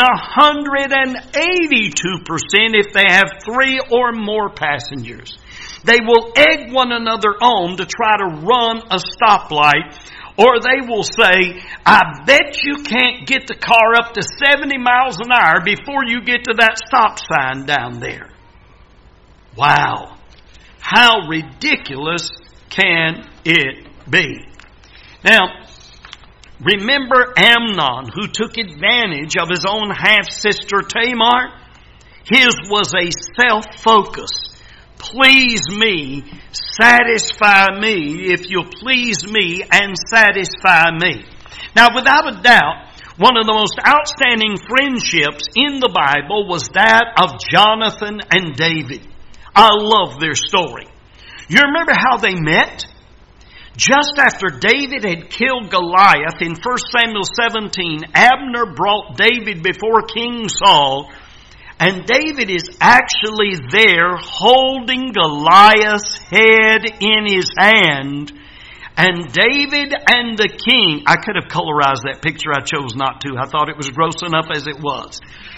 182% if they have three or more passengers. They will egg one another on to try to run a stoplight, or they will say, "I bet you can't get the car up to 70 miles an hour before you get to that stop sign down there." Wow. How ridiculous can it be? Now, remember Amnon, who took advantage of his own half-sister Tamar? His was a self-focus. Please me, satisfy me, if you'll please me and satisfy me. Now, without a doubt, one of the most outstanding friendships in the Bible was that of Jonathan and David. I love their story. You remember how they met? Just after David had killed Goliath in 1 Samuel 17, Abner brought David before King Saul, and David is actually there holding Goliath's head in his hand. And David and the king, I could have colorized that picture, I chose not to. I thought it was gross enough as it was.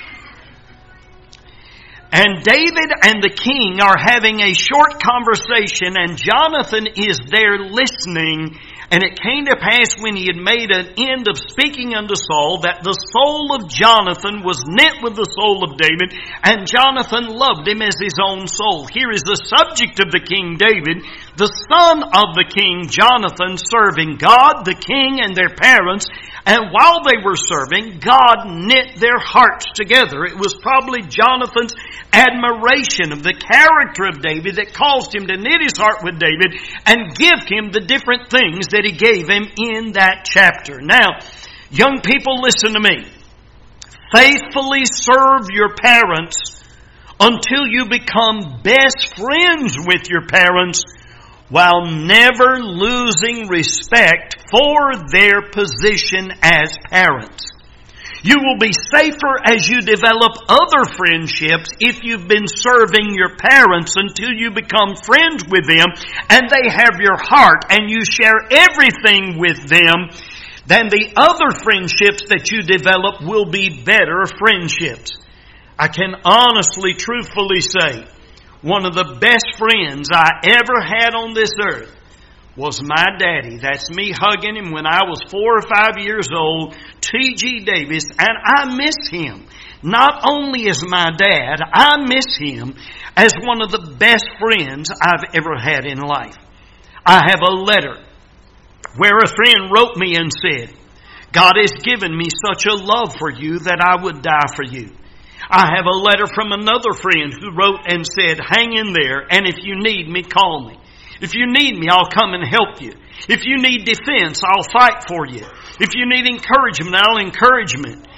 And David and the king are having a short conversation, and Jonathan is there listening. And it came to pass when he had made an end of speaking unto Saul that the soul of Jonathan was knit with the soul of David, and Jonathan loved him as his own soul. Here is the subject of the King David, the son of the king Jonathan, serving God, the king, and their parents. And while they were serving, God knit their hearts together. It was probably Jonathan's admiration of the character of David that caused him to knit his heart with David and give him the different things that he gave him in that chapter. Now, young people, listen to me. Faithfully serve your parents until you become best friends with your parents, while never losing respect for their position as parents. You will be safer as you develop other friendships if you've been serving your parents until you become friends with them and they have your heart and you share everything with them. Then the other friendships that you develop will be better friendships. I can honestly, truthfully say, one of the best friends I ever had on this earth was my daddy. That's me hugging him when I was 4 or 5 years old, T.G. Davis, and I miss him. Not only as my dad, I miss him as one of the best friends I've ever had in life. I have a letter where a friend wrote me and said, "God has given me such a love for you that I would die for you." I have a letter from another friend who wrote and said, "Hang in there, and if you need me, call me. If you need me, I'll come and help you. If you need defense, I'll fight for you. If you need encouragement, I will encourage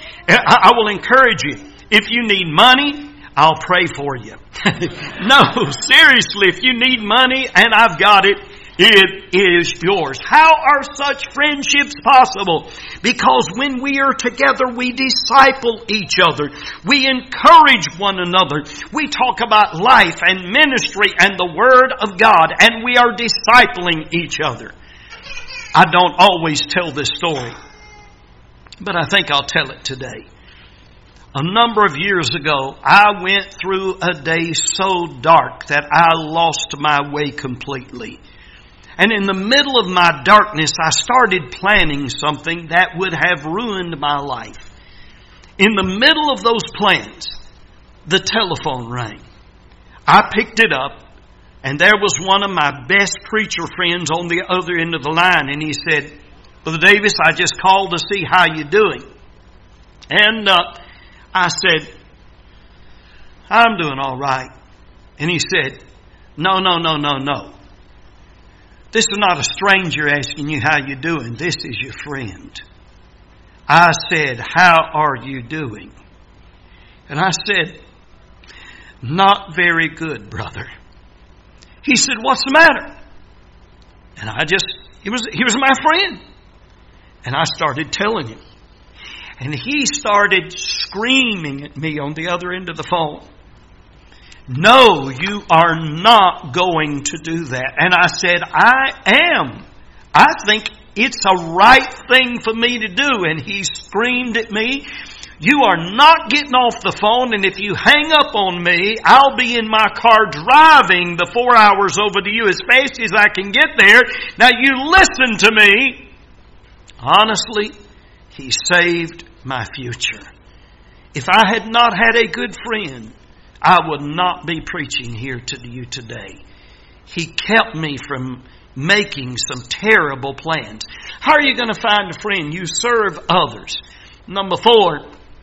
you. If you need money, I'll pray for you." No, seriously, if you need money and I've got it, it is yours. How are such friendships possible? Because when we are together, we disciple each other. We encourage one another. We talk about life and ministry and the Word of God, and we are discipling each other. I don't always tell this story, but I think I'll tell it today. A number of years ago, I went through a day so dark that I lost my way completely. And in the middle of my darkness, I started planning something that would have ruined my life. In the middle of those plans, the telephone rang. I picked it up, and there was one of my best preacher friends on the other end of the line. And he said, "Brother Davis, I just called to see how you're doing." And I said, "I'm doing all right." And he said, No. This is not a stranger asking you how you're doing. This is your friend." I said, "How are you doing?" And I said, "Not very good, brother." He said, "What's the matter?" And he was my friend. And I started telling him. And he started screaming at me on the other end of the phone. "No, you are not going to do that." And I said, "I am. I think it's a right thing for me to do." And he screamed at me, "You are not getting off the phone, and if you hang up on me, I'll be in my car driving the 4 hours over to you as fast as I can get there. Now you listen to me." Honestly, he saved my future. If I had not had a good friend, I would not be preaching here to you today. He kept me from making some terrible plans. How are you going to find a friend? You serve others. Number 4,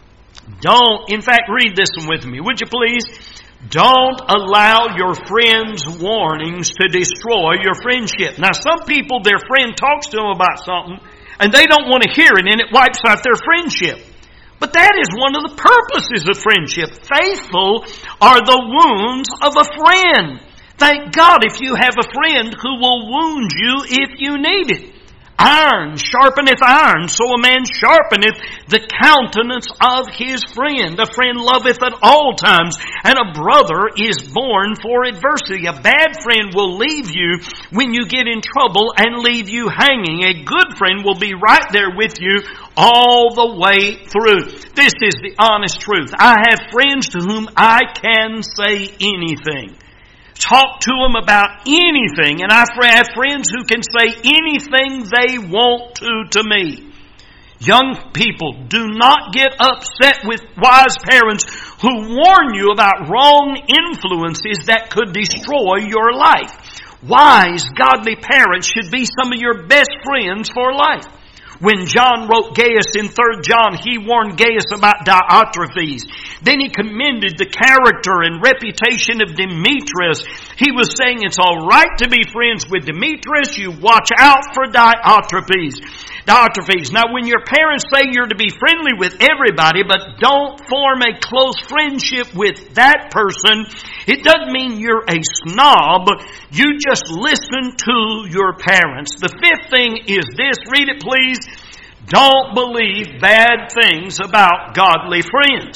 read this one with me, would you please? Don't allow your friends' warnings to destroy your friendship. Now, some people, their friend talks to them about something, and they don't want to hear it, and it wipes out their friendship. But that is one of the purposes of friendship. Faithful are the wounds of a friend. Thank God if you have a friend who will wound you if you need it. Iron sharpeneth iron, so a man sharpeneth the countenance of his friend. A friend loveth at all times, and a brother is born for adversity. A bad friend will leave you when you get in trouble and leave you hanging. A good friend will be right there with you all the way through. This is the honest truth. I have friends to whom I can say anything. Talk to them about anything, and I have friends who can say anything they want to me. Young people, do not get upset with wise parents who warn you about wrong influences that could destroy your life. Wise, godly parents should be some of your best friends for life. When John wrote Gaius in 3 John, he warned Gaius about Diotrephes. Then he commended the character and reputation of Demetrius. He was saying it's all right to be friends with Demetrius. You watch out for Diotrephes. Now, when your parents say you're to be friendly with everybody, but don't form a close friendship with that person, it doesn't mean you're a snob. You just listen to your parents. The 5th thing is this. Read it, please. Don't believe bad things about godly friends.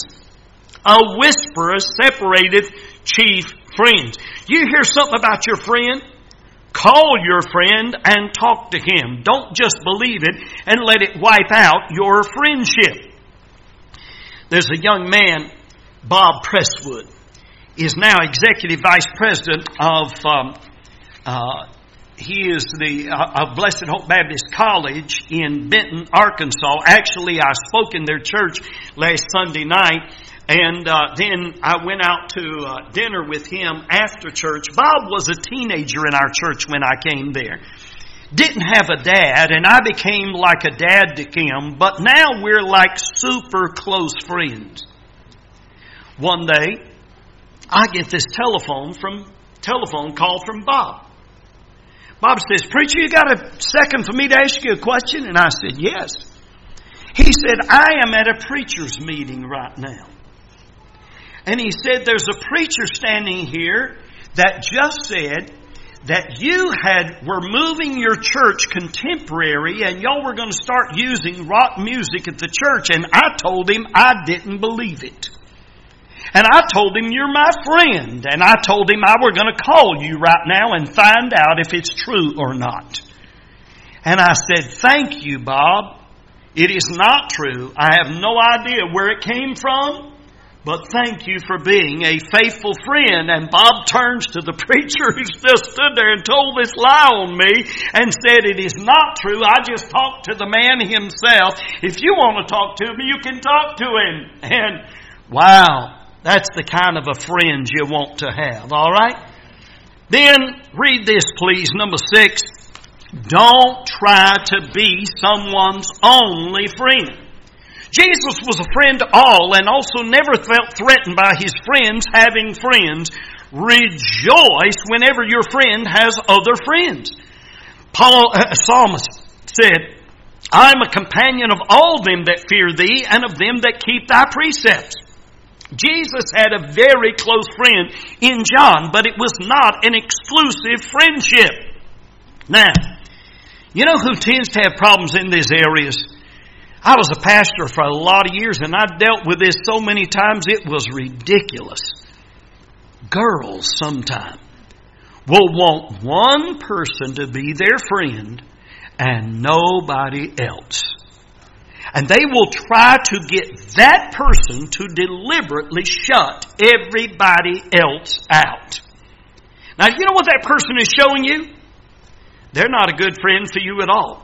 A whisperer separateth chief friends. You hear something about your friend? Call your friend and talk to him. Don't just believe it and let it wipe out your friendship. There's a young man, Bob Presswood, is now executive vice president of Blessed Hope Baptist College in Benton, Arkansas. Actually, I spoke in their church last Sunday night. And then I went out to dinner with him after church. Bob was a teenager in our church when I came there. Didn't have a dad, and I became like a dad to him. But now we're like super close friends. One day, I get this telephone call from Bob. Bob says, "Preacher, you got a second for me to ask you a question?" And I said, "Yes." He said, "I am at a preacher's meeting right now. And he said, there's a preacher standing here that just said that you were moving your church contemporary and y'all were going to start using rock music at the church. And I told him I didn't believe it. And I told him, you're my friend. And I told him I were going to call you right now and find out if it's true or not. And I said, thank you, Bob. It is not true. I have no idea where it came from. But thank you for being a faithful friend. And Bob turns to the preacher who just stood there and told this lie on me and said, it is not true. I just talked to the man himself. If you want to talk to him, you can talk to him. And wow, that's the kind of a friend you want to have. All right? Then read this, please. Number 6. Don't try to be someone's only friend. Jesus was a friend to all and also never felt threatened by his friends having friends. Rejoice whenever your friend has other friends. Psalmist said, I am a companion of all them that fear thee and of them that keep thy precepts. Jesus had a very close friend in John, but it was not an exclusive friendship. Now, you know who tends to have problems in these areas? I was a pastor for a lot of years and I dealt with this so many times it was ridiculous. Girls sometimes will want one person to be their friend and nobody else. And they will try to get that person to deliberately shut everybody else out. Now, you know what that person is showing you? They're not a good friend for you at all.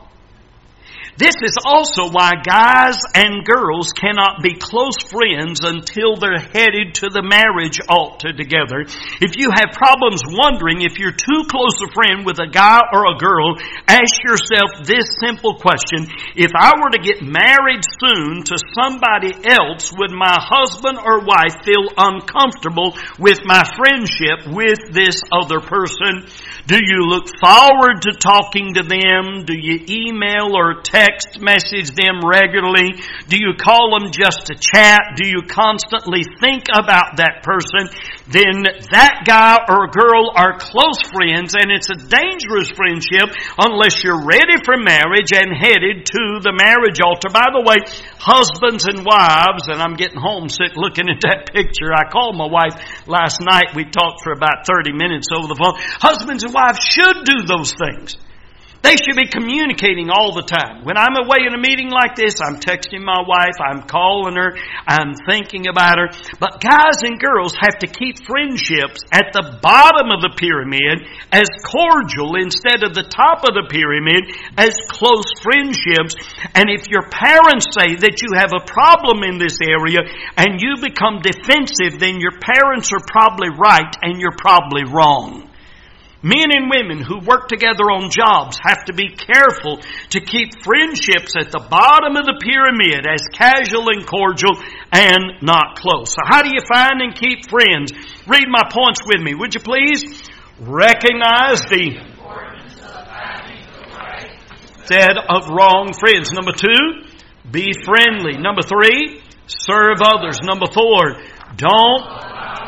This is also why guys and girls cannot be close friends until they're headed to the marriage altar together. If you have problems wondering if you're too close a friend with a guy or a girl, ask yourself this simple question. If I were to get married soon to somebody else, would my husband or wife feel uncomfortable with my friendship with this other person? Do you look forward to talking to them? Do you email or text message them regularly? Do you call them just to chat? Do you constantly think about that person? Then that guy or girl are close friends, and it's a dangerous friendship unless you're ready for marriage and headed to the marriage altar. By the way, husbands and wives, and I'm getting homesick looking at that picture. I called my wife last night. We talked for about 30 minutes over the phone. Husbands and wives should do those things. They should be communicating all the time. When I'm away in a meeting like this, I'm texting my wife, I'm calling her, I'm thinking about her. But guys and girls have to keep friendships at the bottom of the pyramid as cordial instead of the top of the pyramid as close friendships. And if your parents say that you have a problem in this area and you become defensive, then your parents are probably right and you're probably wrong. Men and women who work together on jobs have to be careful to keep friendships at the bottom of the pyramid as casual and cordial and not close. So how do you find and keep friends? Read my points with me, would you please? Recognize the importance of having the right instead of wrong friends. Number 2, be friendly. Number 3, serve others. Number 4, don't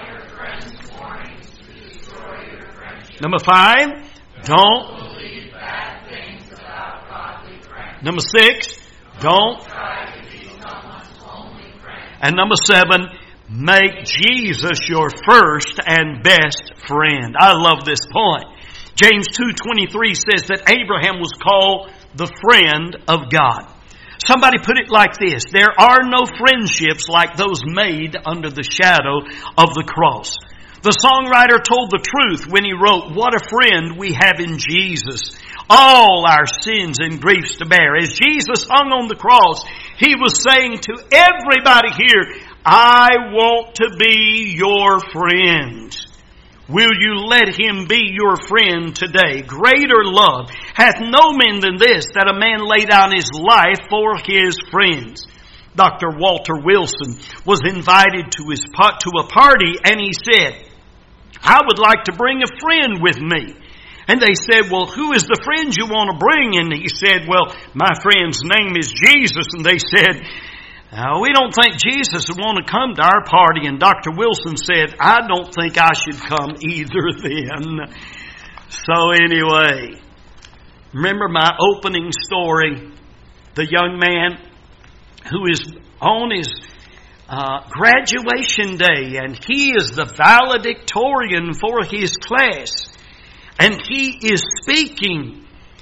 Number 5, don't believe bad things about godly friends. Number 6, don't try to be someone's only friend. And number 7, make Jesus your first and best friend. I love this point. James 2:23 says that Abraham was called the friend of God. Somebody put it like this: there are no friendships like those made under the shadow of the cross. The songwriter told the truth when he wrote, what a friend we have in Jesus. All our sins and griefs to bear. As Jesus hung on the cross, he was saying to everybody here, I want to be your friend. Will you let him be your friend today? Greater love hath no man than this, that a man lay down his life for his friends. Dr. Walter Wilson was invited to a party and he said, I would like to bring a friend with me. And they said, well, who is the friend you want to bring? And he said, well, my friend's name is Jesus. And they said, we don't think Jesus would want to come to our party. And Dr. Wilson said, I don't think I should come either then. So anyway, remember my opening story, the young man who is on his graduation day, and he is the valedictorian for his class, and he is speaking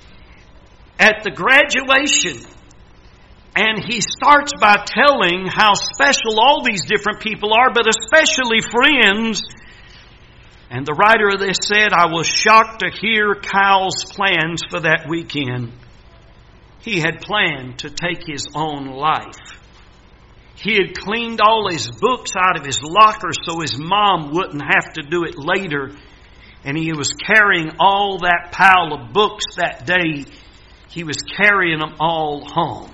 at the graduation, and he starts by telling how special all these different people are, but especially friends. And the writer of this said, I was shocked to hear Kyle's plans for that weekend. He had planned to take his own life. He had cleaned all his books out of his locker so his mom wouldn't have to do it later. And he was carrying all that pile of books that day. He was carrying them all home.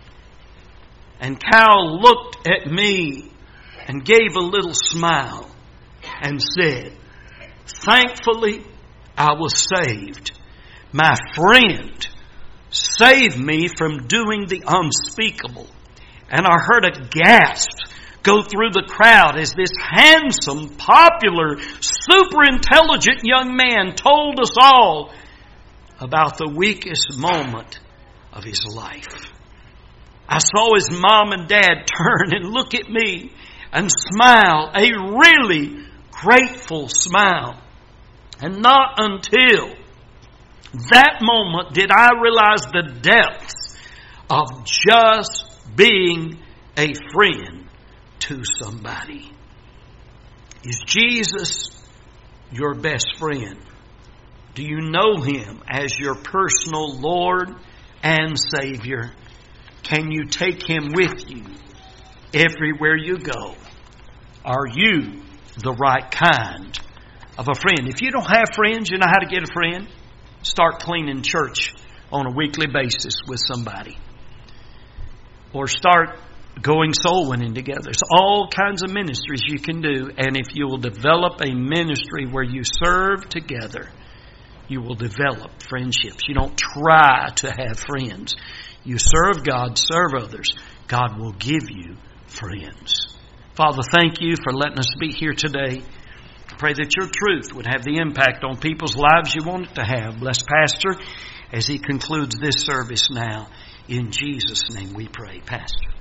And Kyle looked at me and gave a little smile and said, thankfully, I was saved. My friend saved me from doing the unspeakable. And I heard a gasp go through the crowd as this handsome, popular, super intelligent young man told us all about the weakest moment of his life. I saw his mom and dad turn and look at me and smile, a really grateful smile. And not until that moment did I realize the depths of just being a friend to somebody. Is Jesus your best friend? Do you know Him as your personal Lord and Savior? Can you take Him with you everywhere you go? Are you the right kind of a friend? If you don't have friends, you know how to get a friend? Start cleaning church on a weekly basis with somebody. Or start going soul winning together. There's all kinds of ministries you can do. And if you will develop a ministry where you serve together, you will develop friendships. You don't try to have friends. You serve God, serve others. God will give you friends. Father, thank you for letting us be here today. I pray that your truth would have the impact on people's lives you want it to have. Bless Pastor as he concludes this service now. In Jesus' name we pray. Pastor.